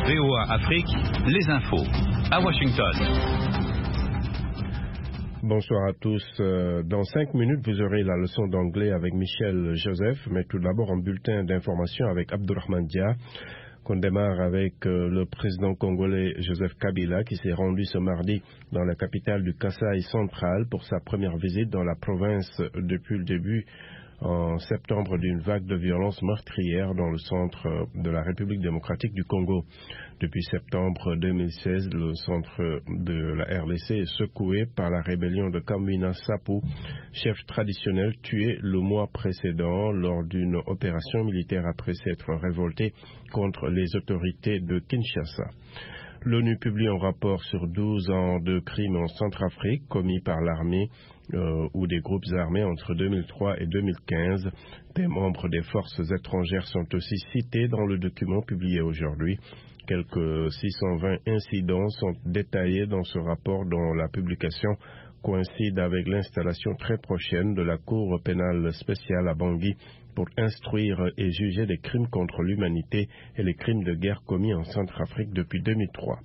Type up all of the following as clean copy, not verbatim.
VOA Afrique, les infos. À Washington. Bonsoir à tous. Dans 5 minutes, vous aurez la leçon d'anglais avec Michel Joseph, mais tout d'abord un bulletin d'information avec Abdourahmane Dia, qu'on démarre avec le président congolais Joseph Kabila, qui s'est rendu ce mardi dans la capitale du Kasaï central pour sa première visite dans la province depuis le début en septembre d'une vague de violence meurtrière dans le centre de la République démocratique du Congo. Depuis septembre 2016, le centre de la RDC est secoué par la rébellion de Kamwina Sapu, chef traditionnel tué le mois précédent lors d'une opération militaire après s'être révolté contre les autorités de Kinshasa. L'ONU publie un rapport sur 12 ans de crimes en Centrafrique commis par l'armée ou des groupes armés entre 2003 et 2015. Des membres des forces étrangères sont aussi cités dans le document publié aujourd'hui. Quelques 620 incidents sont détaillés dans ce rapport dont la publication coïncide avec l'installation très prochaine de la Cour pénale spéciale à Bangui pour instruire et juger des crimes contre l'humanité et les crimes de guerre commis en Centrafrique depuis 2003.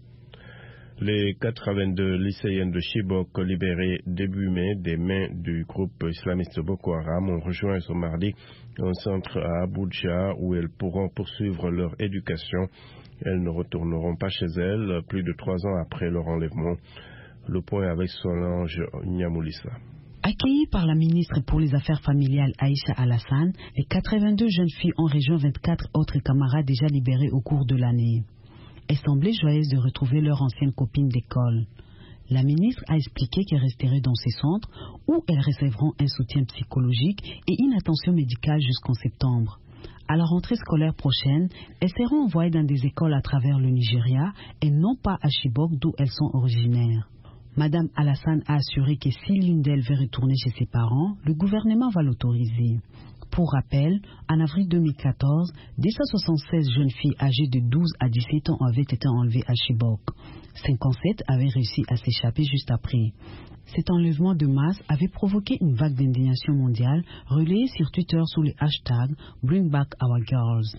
Les 82 lycéennes de Chibok libérées début mai des mains du groupe islamiste Boko Haram ont rejoint ce mardi un centre à Abuja où elles pourront poursuivre leur éducation. Elles ne retourneront pas chez elles plus de 3 ans après leur enlèvement. Le point avec Solange Nyamoulissa. Accueillies par la ministre pour les Affaires familiales Aïcha Alassane, les 82 jeunes filles ont rejoint 24 autres camarades déjà libérés au cours de l'année. Elles semblaient joyeuses de retrouver leurs anciennes copines d'école. La ministre a expliqué qu'elles resteraient dans ces centres où elles recevront un soutien psychologique et une attention médicale jusqu'en septembre. À la rentrée scolaire prochaine, elles seront envoyées dans des écoles à travers le Nigeria et non pas à Chibok d'où elles sont originaires. Madame Alassane a assuré que si l'une d'elles veut retourner chez ses parents, le gouvernement va l'autoriser. Pour rappel, en avril 2014, 276 jeunes filles âgées de 12 à 17 ans avaient été enlevées à Chibok. 57 avaient réussi à s'échapper juste après. Cet enlèvement de masse avait provoqué une vague d'indignation mondiale relayée sur Twitter sous le hashtag Bring Back Our Girls.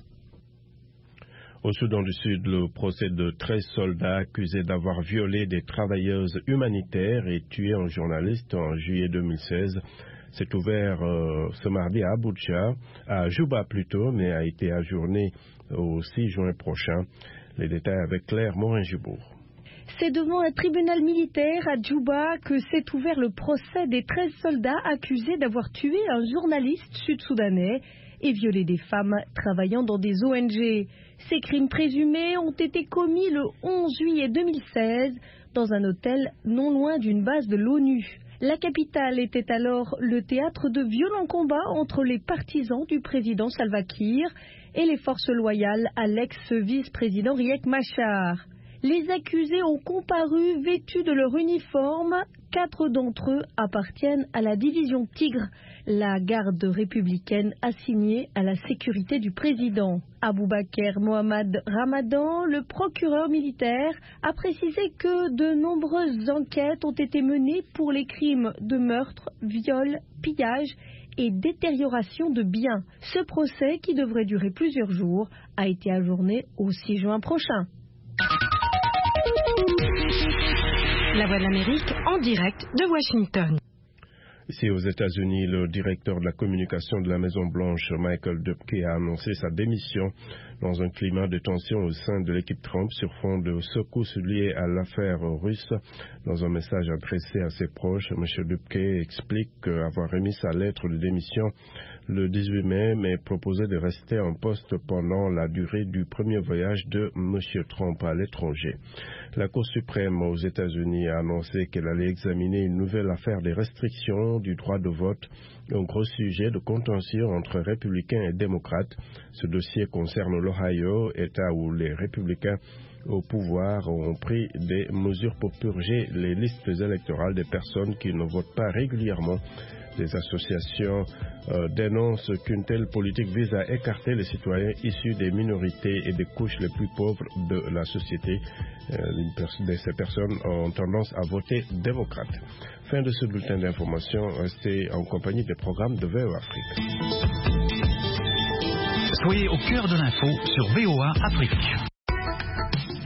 Au Soudan du Sud, le procès de 13 soldats accusés d'avoir violé des travailleuses humanitaires et tué un journaliste en juillet 2016 s'est ouvert ce mardi à Abuja, à Juba plutôt, mais a été ajourné au 6 juin prochain. Les détails avec Claire Morin-Gibourg. C'est devant un tribunal militaire à Djouba que s'est ouvert le procès des 13 soldats accusés d'avoir tué un journaliste sud-soudanais et violé des femmes travaillant dans des ONG. Ces crimes présumés ont été commis le 11 juillet 2016 dans un hôtel non loin d'une base de l'ONU. La capitale était alors le théâtre de violents combats entre les partisans du président Salva Kiir et les forces loyales à l'ex-vice-président Riek Machar. Les accusés ont comparu vêtus de leur uniforme. 4 d'entre eux appartiennent à la division Tigre, la garde républicaine assignée à la sécurité du président. Aboubaker Mohamed Ramadan, le procureur militaire, a précisé que de nombreuses enquêtes ont été menées pour les crimes de meurtre, viol, pillage et détérioration de biens. Ce procès, qui devrait durer plusieurs jours, a été ajourné au 6 juin prochain. La Voix de l'Amérique en direct de Washington. Ici aux États-Unis, le directeur de la communication de la Maison-Blanche, Michael Dubke, a annoncé sa démission dans un climat de tension au sein de l'équipe Trump sur fond de secousses liées à l'affaire russe. Dans un message adressé à ses proches, M. Dubke explique avoir remis sa lettre de démission le 18 mai, mais proposait de rester en poste pendant la durée du premier voyage de M. Trump à l'étranger. La Cour suprême aux États-Unis a annoncé qu'elle allait examiner une nouvelle affaire des restrictions du droit de vote, un gros sujet de contentieux entre républicains et démocrates. Ce dossier concerne l'Ohio, État où les républicains au pouvoir ont pris des mesures pour purger les listes électorales des personnes qui ne votent pas régulièrement. Les associations dénoncent qu'une telle politique vise à écarter les citoyens issus des minorités et des couches les plus pauvres de la société. Ces personnes ont tendance à voter démocrate. Fin de ce bulletin d'information. Restez en compagnie des programmes de VOA Afrique. Soyez au cœur de l'info sur VOA Afrique.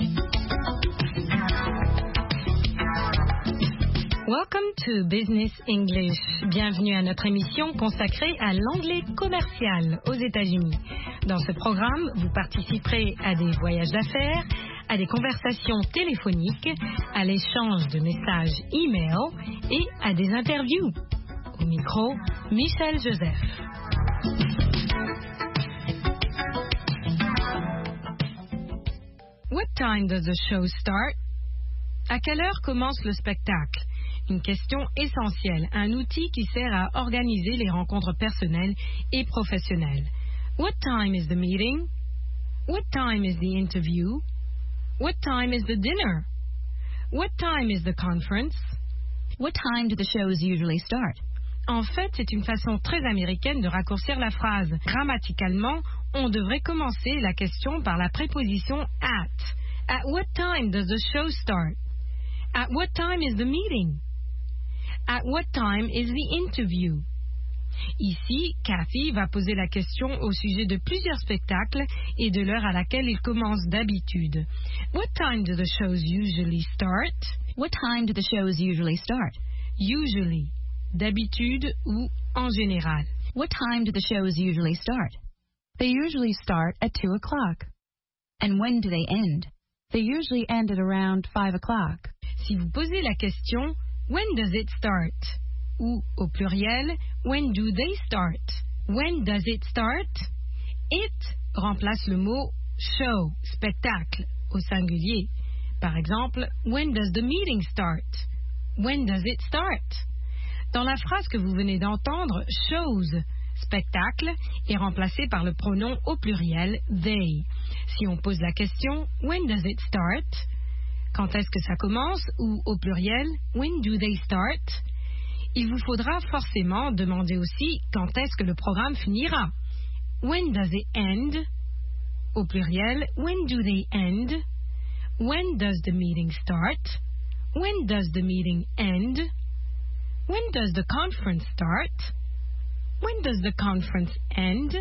Welcome to Business English. Bienvenue à notre émission consacrée à l'anglais commercial aux États-Unis. Dans ce programme, vous participerez à des voyages d'affaires, à des conversations téléphoniques, à l'échange de messages e-mail et à des interviews. Au micro, Michel Joseph. What time does the show start? À quelle heure commence le spectacle? Une question essentielle, un outil qui sert à organiser les rencontres personnelles et professionnelles. What time is the meeting? What time is the interview? What time is the dinner? What time is the conference? What time do the shows usually start? En fait, c'est une façon très américaine de raccourcir la phrase. Grammaticalement, on devrait commencer la question par la préposition at. At what time does the show start? At what time is the meeting? At what time is the interview? Ici, Kathy va poser la question au sujet de plusieurs spectacles et de l'heure à laquelle ils commencent d'habitude. What time do the shows usually start? What time do the shows usually start? Usually, d'habitude ou en général. What time do the shows usually start? They usually start at 2 o'clock. And when do they end? They usually end at around 5 o'clock. Si vous posez la question, when does it start? Ou, au pluriel, when do they start? When does it start? It remplace le mot show, spectacle, au singulier. Par exemple, when does the meeting start? When does it start? Dans la phrase que vous venez d'entendre, shows, spectacle, est remplacé par le pronom au pluriel they. Si on pose la question, when does it start? Quand est-ce que ça commence? Ou au pluriel, when do they start? Il vous faudra forcément demander aussi quand est-ce que le programme finira. When does it end? Au pluriel, when do they end? When does the meeting start? When does the meeting end? When does the conference start? When does the conference end?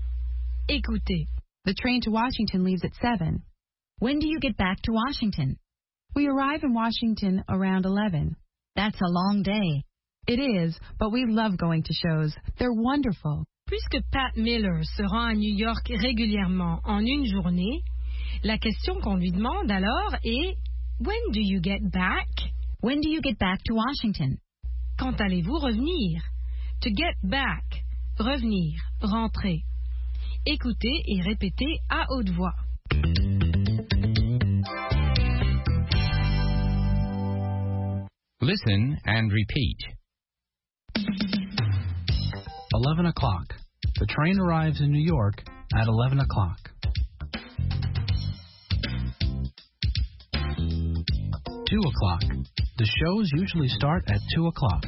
Écoutez. The train to Washington leaves at 7. When do you get back to Washington? We arrive in Washington around 11. That's a long day. It is, but we love going to shows. They're wonderful. Puisque Pat Miller se rend à New York régulièrement en une journée, la question qu'on lui demande alors est When do you get back? When do you get back to Washington? Quand allez-vous revenir? To get back, revenir, rentrer. Écoutez et répétez à haute voix. Listen and repeat. 11 o'clock. The train arrives in New York at 11 o'clock. 2 o'clock. The shows usually start at 2 o'clock.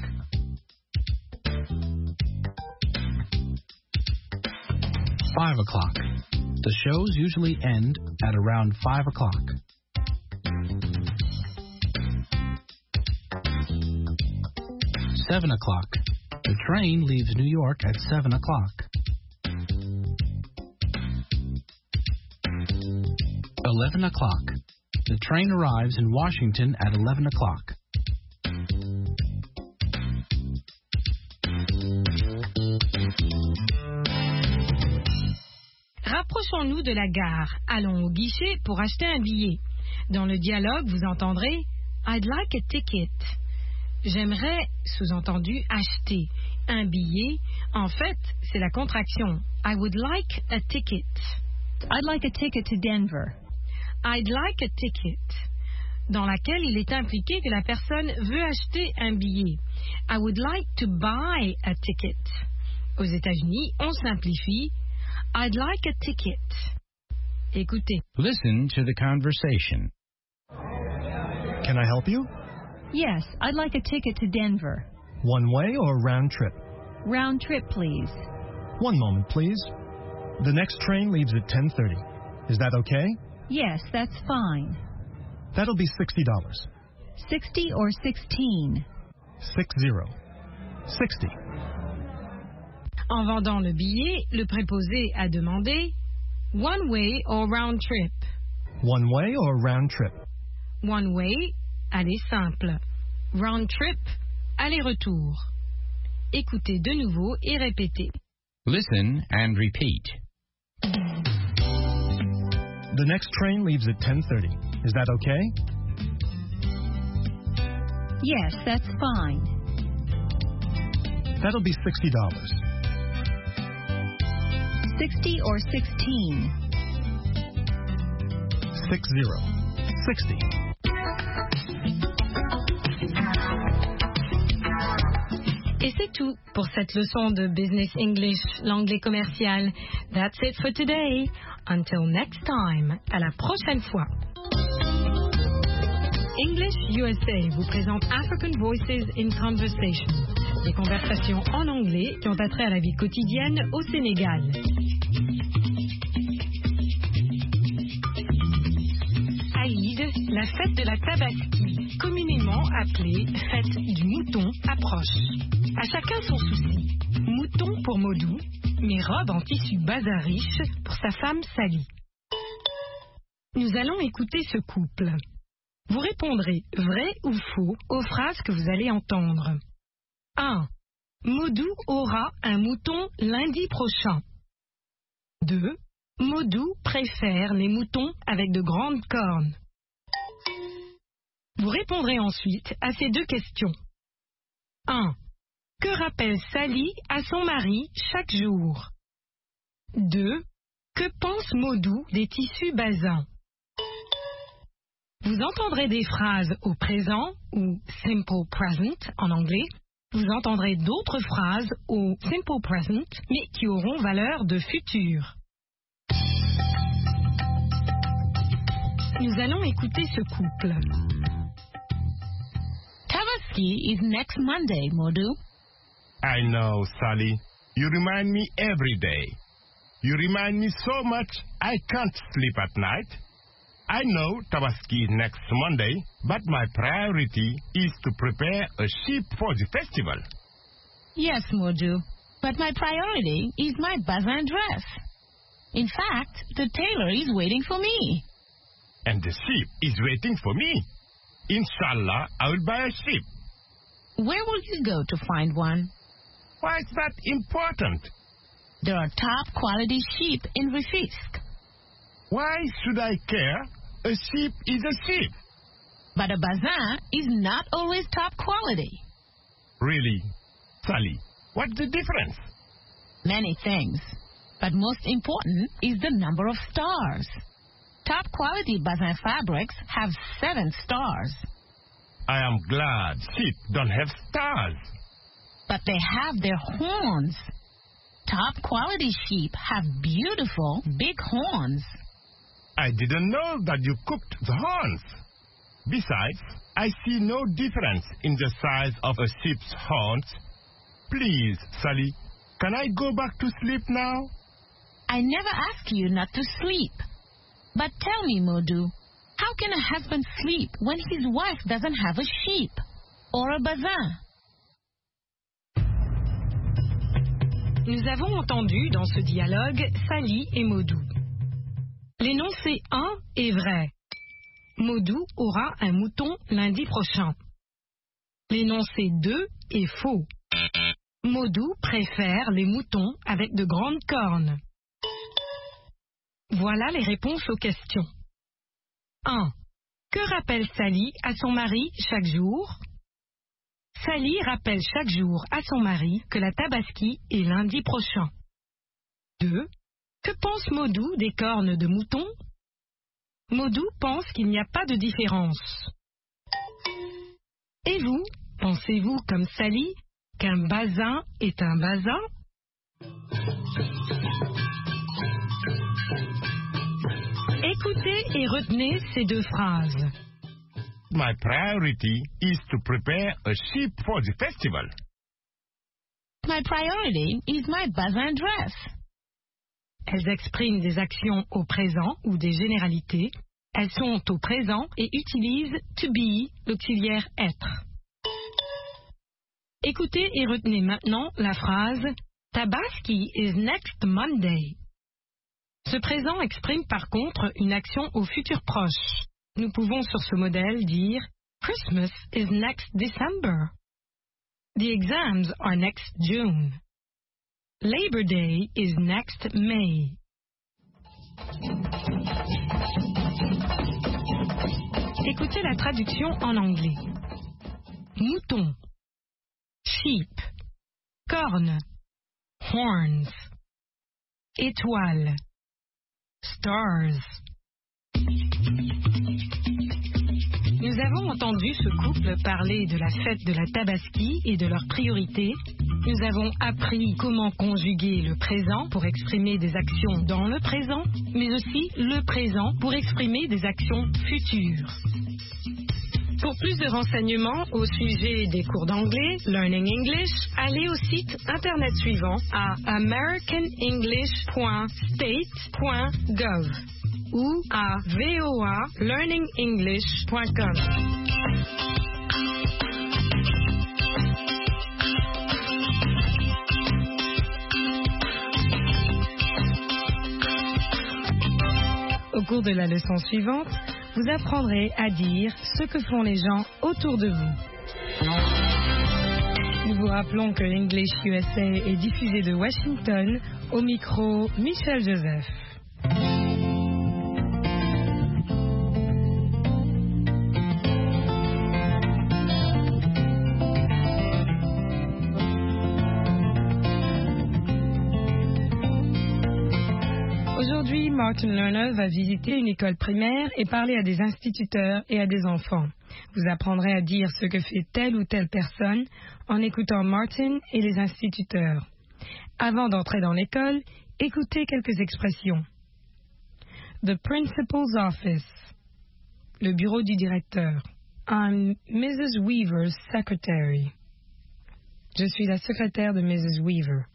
5 o'clock. The shows usually end at around 5 o'clock. 7 o'clock. The train leaves New York at 7 o'clock. 11 o'clock. The train arrives in Washington at 11 o'clock. Rapprochons-nous de la gare. Allons au guichet pour acheter un billet. Dans le dialogue, vous entendrez I'd like a ticket. J'aimerais, sous-entendu, acheter un billet. En fait, c'est la contraction. I would like a ticket. I'd like a ticket to Denver. I'd like a ticket. Dans laquelle il est impliqué que la personne veut acheter un billet. I would like to buy a ticket. Aux États-Unis, on simplifie. I'd like a ticket. Écoutez. Listen to the conversation. Can I help you? Yes, I'd like a ticket to Denver. One way or round trip? Round trip, please. One moment, please. The next train leaves at 10:30. Is that okay? Yes, that's fine. That'll be $60. 60 or 16? 60. 60. En vendant le billet, le préposé a demandé one way or round trip. One way or round trip? One way, aller simple. round trip, aller-retour. Écoutez de nouveau et répétez. Listen and repeat. The next train leaves at 10:30. Is that okay? Yes, that's fine. That'll be $60. 60 or 16? 60. 60. Et c'est tout pour cette leçon de Business English, l'anglais commercial. That's it for today. Until next time. À la prochaine fois. English USA vous présente African Voices in Conversation. Des conversations en anglais qui ont attrait à la vie quotidienne au Sénégal. Aïd, la fête de la Tabaski, communément appelée fête du mouton, approche. À chacun son souci. Mouton pour Modou, mais robe en tissu bazar riche pour sa femme Sally. Nous allons écouter ce couple. Vous répondrez vrai ou faux aux phrases que vous allez entendre. 1. Modou aura un mouton lundi prochain. 2. Modou préfère les moutons avec de grandes cornes. Vous répondrez ensuite à ces deux questions. 1. Que rappelle Sally à son mari chaque jour? 2. Que pense Modou des tissus bazins? Vous entendrez des phrases au présent ou simple present en anglais. Vous entendrez d'autres phrases au simple present mais qui auront valeur de futur. Nous allons écouter ce couple. Tabaski is next Monday, Modou. I know, Sally. You remind me every day. You remind me so much I can't sleep at night. I know Tabaski is next Monday, but my priority is to prepare a sheep for the festival. Yes, Modou, but my priority is my bazin dress. In fact, the tailor is waiting for me. And the sheep is waiting for me. Inshallah, I will buy a sheep. Where will you go to find one? Why is that important? There are top quality sheep in Rufisque. Why should I care? A sheep is a sheep. But a bazin is not always top quality. Really? Sally, what's the difference? Many things. But most important is the number of stars. Top quality bazin fabrics have 7 stars. I am glad sheep don't have stars. But they have their horns. Top quality sheep have beautiful big horns. I didn't know that you cooked the horns. Besides, I see no difference in the size of a sheep's horns. Please, Sally, can I go back to sleep now? I never ask you not to sleep. But tell me, Modou, how can a husband sleep when his wife doesn't have a sheep or a bazin? Nous avons entendu dans ce dialogue Sally et Modou. L'énoncé 1 est vrai. Modou aura un mouton lundi prochain. L'énoncé 2 est faux. Modou préfère les moutons avec de grandes cornes. Voilà les réponses aux questions. 1. Que rappelle Sally à son mari chaque jour? Sally rappelle chaque jour à son mari que la Tabaski est lundi prochain. 2. Que pense Modou des cornes de mouton? Modou pense qu'il n'y a pas de différence. Et vous, pensez-vous comme Sally qu'un bazin est un bazin? Écoutez et retenez ces deux phrases. My priority is to prepare a sheep for the festival. My priority is my bazin dress. Elles expriment des actions au présent ou des généralités. Elles sont au présent et utilisent to be, l'auxiliaire être. Écoutez et retenez maintenant la phrase Tabaski is next Monday. Ce présent exprime par contre une action au futur proche. Nous pouvons sur ce modèle dire Christmas is next December. The exams are next June. Labor Day is next May. Écoutez la traduction en anglais. Mouton, sheep, corne, horns, étoile, stars. Nous avons entendu ce couple parler de la fête de la Tabaski et de leurs priorités. Nous avons appris comment conjuguer le présent pour exprimer des actions dans le présent, mais aussi le présent pour exprimer des actions futures. Pour plus de renseignements au sujet des cours d'anglais, Learning English, allez au site internet suivant à americanenglish.state.gov ou à voalearningenglish.com. Au cours de la leçon suivante, vous apprendrez à dire ce que font les gens autour de vous. Nous vous rappelons que English USA est diffusé de Washington, au micro Michel Joseph. Aujourd'hui, Martin Lerner va visiter une école primaire et parler à des instituteurs et à des enfants. Vous apprendrez à dire ce que fait telle ou telle personne en écoutant Martin et les instituteurs. Avant d'entrer dans l'école, écoutez quelques expressions. The principal's office. Le bureau du directeur. I'm Mrs. Weaver's secretary. Je suis la secrétaire de Mrs. Weaver.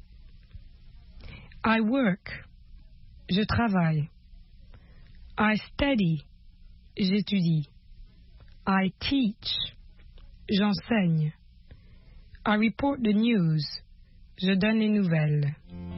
I work. Je travaille. I study. J'étudie. I teach. J'enseigne. I report the news. Je donne les nouvelles.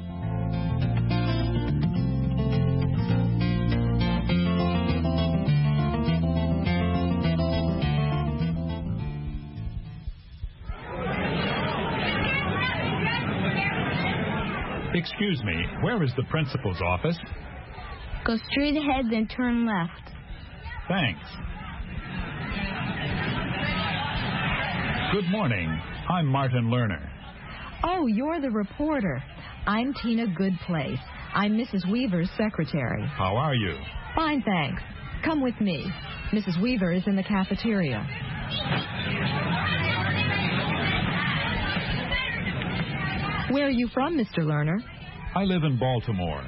Excuse me, where is the principal's office? Go straight ahead, then turn left. Thanks. Good morning. I'm Martin Lerner. Oh, you're the reporter. I'm Tina Goodplace. I'm Mrs. Weaver's secretary. How are you? Fine, thanks. Come with me. Mrs. Weaver is in the cafeteria. Where are you from, Mr. Lerner? I live in Baltimore.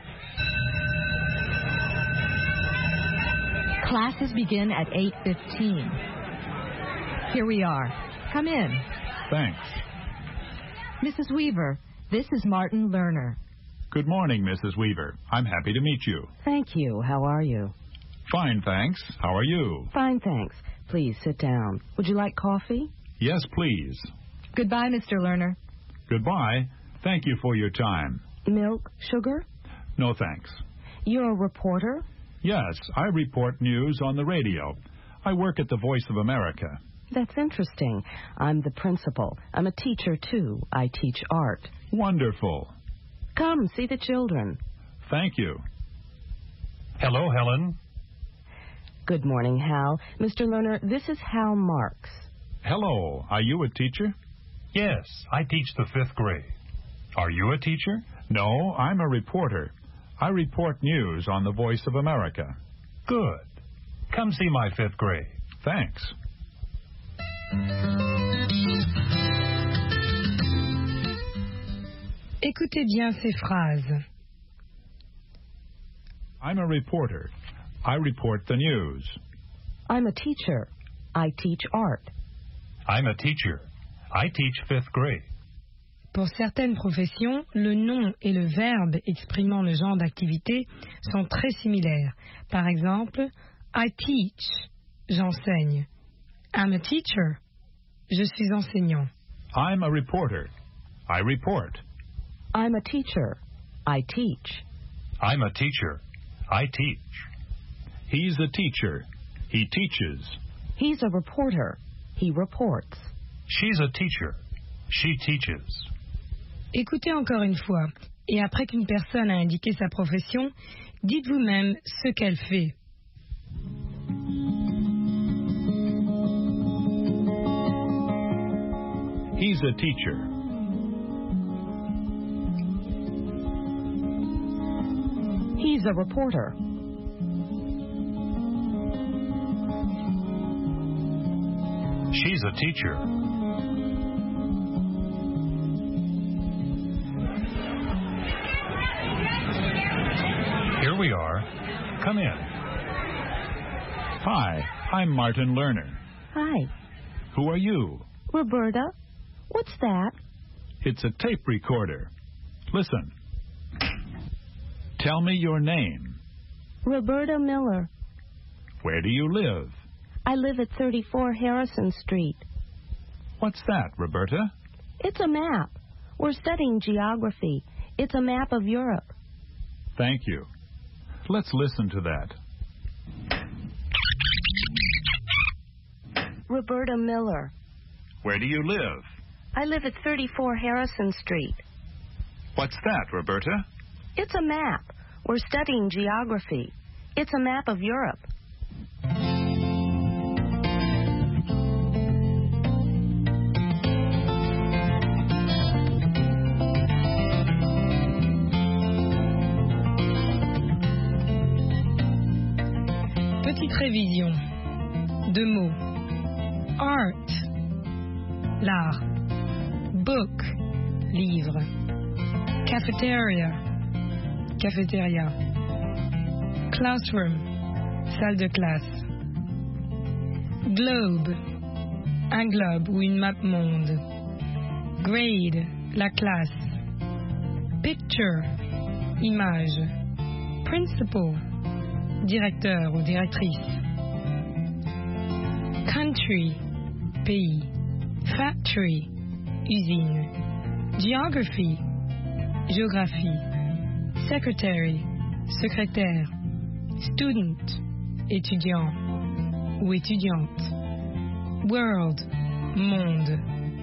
Classes begin at 8:15. Here we are. Come in. Thanks. Mrs. Weaver, this is Martin Lerner. Good morning, Mrs. Weaver. I'm happy to meet you. Thank you. How are you? Fine, thanks. How are you? Fine, thanks. Please sit down. Would you like coffee? Yes, please. Goodbye, Mr. Lerner. Goodbye. Thank you for your time. Milk, sugar? No, thanks. You're a reporter? Yes, I report news on the radio. I work at the Voice of America. That's interesting. I'm the principal. I'm a teacher, too. I teach art. Wonderful. Come, see the children. Thank you. Hello, Helen. Good morning, Hal. Mr. Lerner, this is Hal Marks. Hello. Are you a teacher? Yes, I teach the 5th grade. Are you a teacher? No, I'm a reporter. I report news on the Voice of America. Good. Come see my 5th grade. Thanks. Écoutez bien ces phrases. I'm a reporter. I report the news. I'm a teacher. I teach art. I'm a teacher. I teach 5th grade. Pour certaines professions, le nom et le verbe exprimant le genre d'activité sont très similaires. Par exemple, I teach, j'enseigne. I'm a teacher, je suis enseignant. I'm a reporter. I report. I'm a teacher. I teach. I'm a teacher. I teach. He's a teacher. He teaches. He's a reporter. He reports. She's a teacher. She teaches. Écoutez encore une fois, et après qu'une personne a indiqué sa profession, dites vous-même ce qu'elle fait. He's a teacher. He's a reporter. She's a teacher. Here we are. Come in. Hi, I'm Martin Lerner. Hi. Who are you? Roberta. What's that? It's a tape recorder. Listen. Tell me your name. Roberta Miller. Where do you live? I live at 34 Harrison Street. What's that, Roberta? It's a map. We're studying geography. It's a map of Europe. Thank you. Let's listen to that. Roberta Miller. Where do you live? I live at 34 Harrison Street. What's that, Roberta? It's a map. We're studying geography. It's a map of Europe. Petite révision. 2 mots. Art, l'art. Book, livre. Cafeteria, cafétéria. Classroom, salle de classe. Globe, un globe ou une map monde. Grade, la classe. Picture, image. Principal, directeur ou directrice. Country, pays. Factory, usine. Geography, géographie. Secretary, secrétaire. Student, étudiant ou étudiante. World, monde.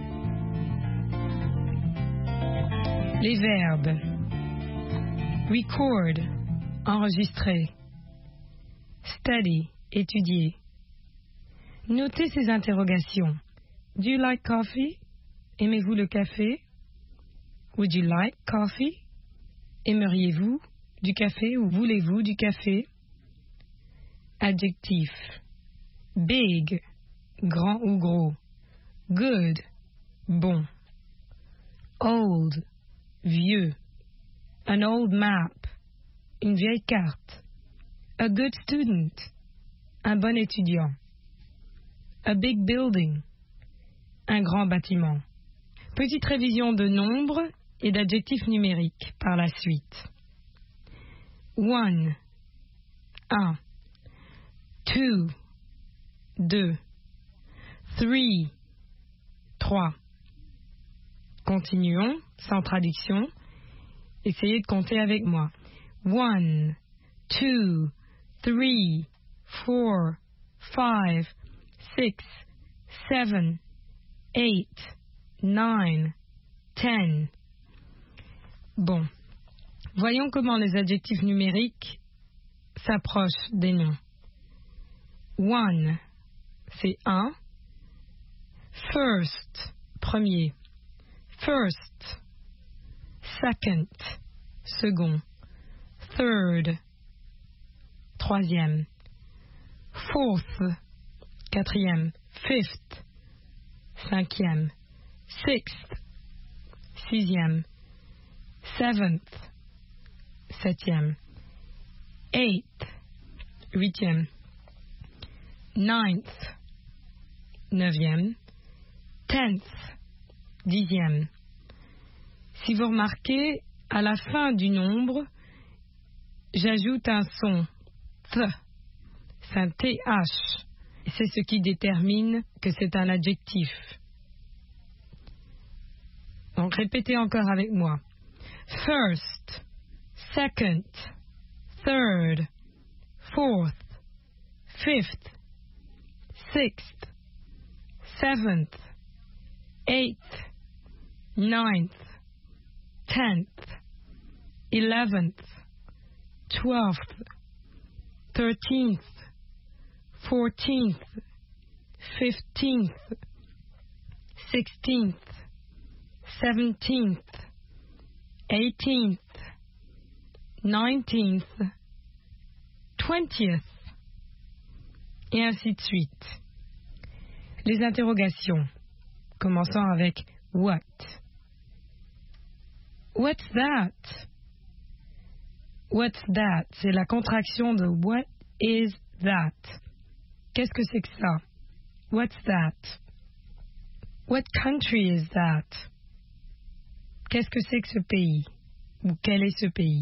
Les verbes. Record, enregistrer. Study, étudier. Notez ces interrogations. Do you like coffee? Aimez-vous le café? Would you like coffee? Aimeriez-vous du café ou voulez-vous du café? Adjectif. Big, grand ou gros. Good, bon. Old, vieux. An old map, une vieille carte. A good student, un bon étudiant. A big building, un grand bâtiment. Petite révision de nombres et d'adjectifs numériques par la suite. 1. 1. 2. 2. 3. 3. Continuons, sans traduction. Essayez de compter avec moi. 1, 2, 3, 4, 5, 6, 7, 8, 9, 10. Bon. Voyons comment les adjectifs numériques s'approchent des noms. 1, c'est un. First, premier. First. Second, second. Third, troisième. Fourth, quatrième. Fifth, cinquième. Sixth, sixième. Seventh, septième. Eighth, huitième. Ninth, neuvième. Tenth, dixième. Si vous remarquez, à la fin du nombre, j'ajoute un son th. C'est un TH. C'est ce qui détermine que c'est un adjectif. Donc répétez encore avec moi. First, second, third, fourth, fifth, 6th, 7th, 8th, 9th, 10th, 11th, 12th, 13th, 14th, 15th, 16th, 17th, 18th, 19th, 20th, et ainsi de suite. Les interrogations, commençant avec what. What's that? What's that? C'est la contraction de what is that? Qu'est-ce que c'est que ça? What's that? What country is that? Qu'est-ce que c'est que ce pays? Ou quel est ce pays?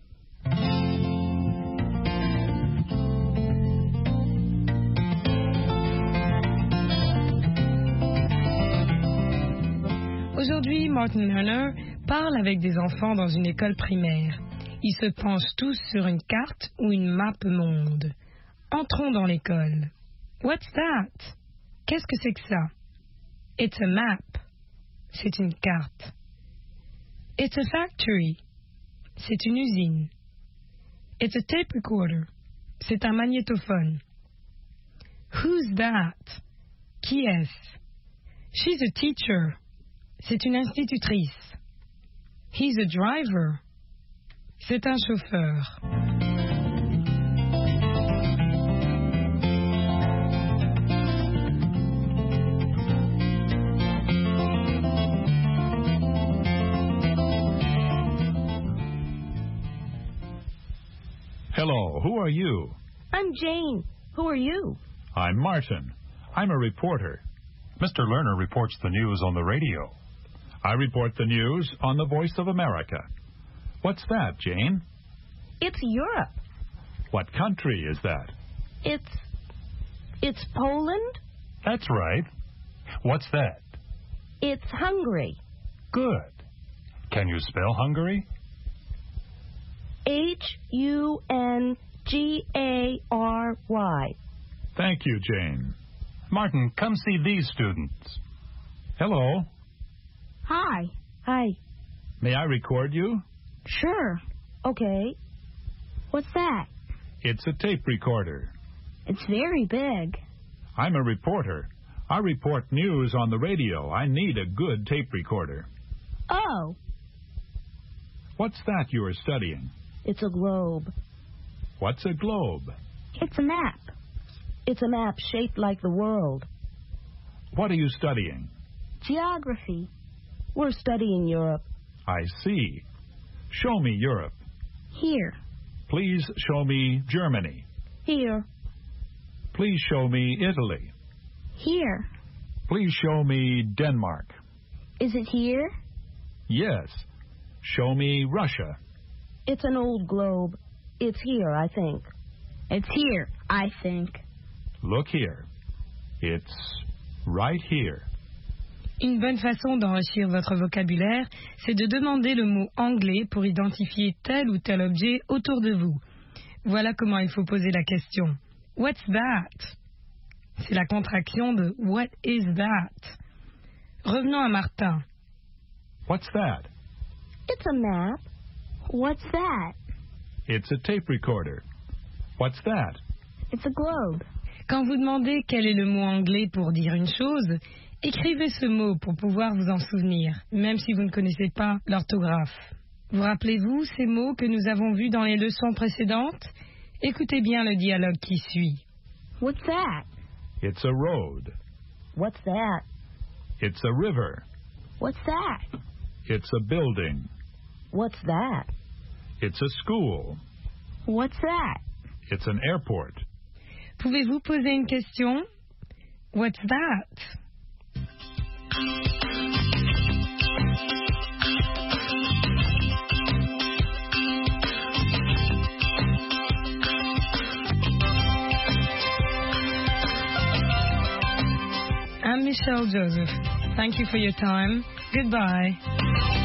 Aujourd'hui, Martin Lerner parle avec des enfants dans une école primaire. Ils se penchent tous sur une carte ou une map monde. Entrons dans l'école. What's that? Qu'est-ce que c'est que ça? It's a map. C'est une carte. It's a factory. C'est une usine. It's a tape recorder. C'est un magnétophone. Who's that? Qui est-ce? She's a teacher. C'est une institutrice. He's a driver. C'est un chauffeur. Hello, who are you? I'm Jane. Who are you? I'm Martin. I'm a reporter. Mr. Lerner reports the news on the radio. I report the news on the Voice of America. What's that, Jane? It's Europe. What country is that? It's Poland? That's right. What's that? It's Hungary. Good. Can you spell Hungary? H-U-N-G-A-R-Y. Thank you, Jane. Martin, come see these students. Hello. Hi. Hi. May I record you? Sure. Okay. What's that? It's a tape recorder. It's very big. I'm a reporter. I report news on the radio. I need a good tape recorder. Oh. What's that you are studying? It's a globe. What's a globe? It's a map. It's a map shaped like the world. What are you studying? Geography. We're studying Europe. I see. Show me Europe. Here. Please show me Germany. Here. Please show me Italy. Here. Please show me Denmark. Is it here? Yes. Show me Russia. It's an old globe. It's here, I think. It's here, I think. Look here. It's right here. Une bonne façon d'enrichir votre vocabulaire, c'est de demander le mot anglais pour identifier tel ou tel objet autour de vous. Voilà comment il faut poser la question. What's that? C'est la contraction de What is that? Revenons à Martin. What's that? It's a map. What's that? It's a tape recorder. What's that? It's a globe. Quand vous demandez quel est le mot anglais pour dire une chose, écrivez ce mot pour pouvoir vous en souvenir, même si vous ne connaissez pas l'orthographe. Vous rappelez-vous ces mots que nous avons vus dans les leçons précédentes? Écoutez bien le dialogue qui suit. What's that? It's a road. What's that? It's a river. What's that? It's a building. What's that? It's a school. What's that? It's an airport. Pouvez-vous poser une question? What's that? I'm Michelle Joseph. Thank you for your time. Goodbye.